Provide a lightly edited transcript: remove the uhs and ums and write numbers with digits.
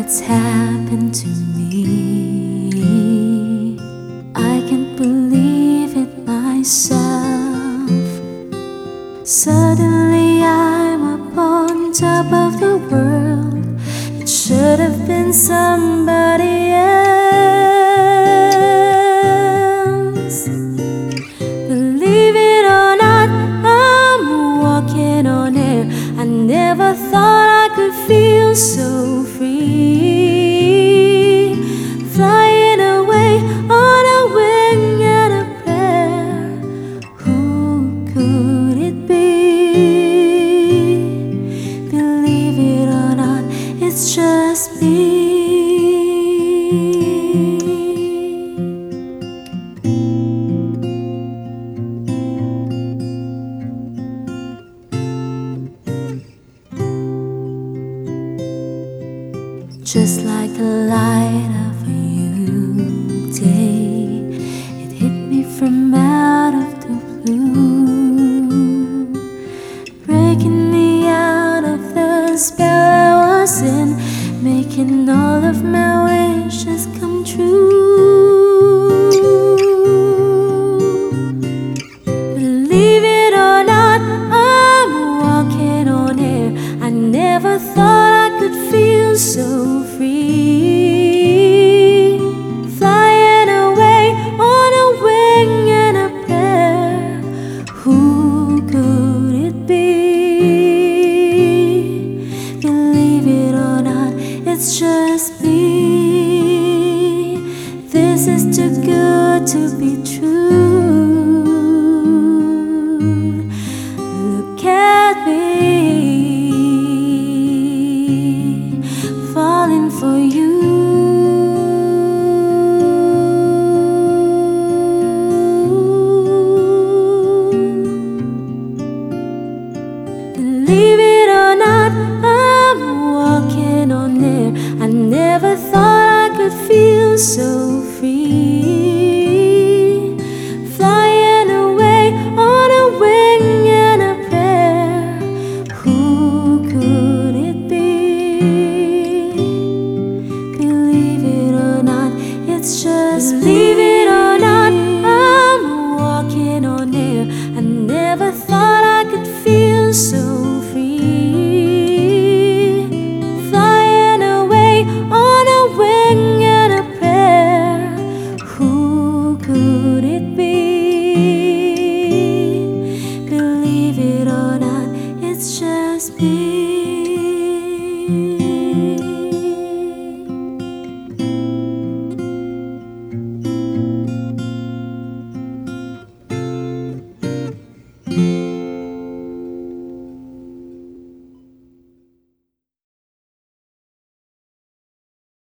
what's happened to me. I can't believe it myself. Suddenly I'm up on top of the world. It should have been somebody else. Believe it or not, I'm walking on air. I never thought I could feel so free, flying away on a wing and a prayer. Who could it be? Believe it or not, it's just me. Just like a light of a new day, it hit me from out of the blue, breaking me out of the spell I was in, making all of my wishes come true. Believe it or not, I'm walking on air. I never thought I could feel so free, flying away on a wing and a prayer. Who could it be? Believe it or not, it's just me. This is too good to be true.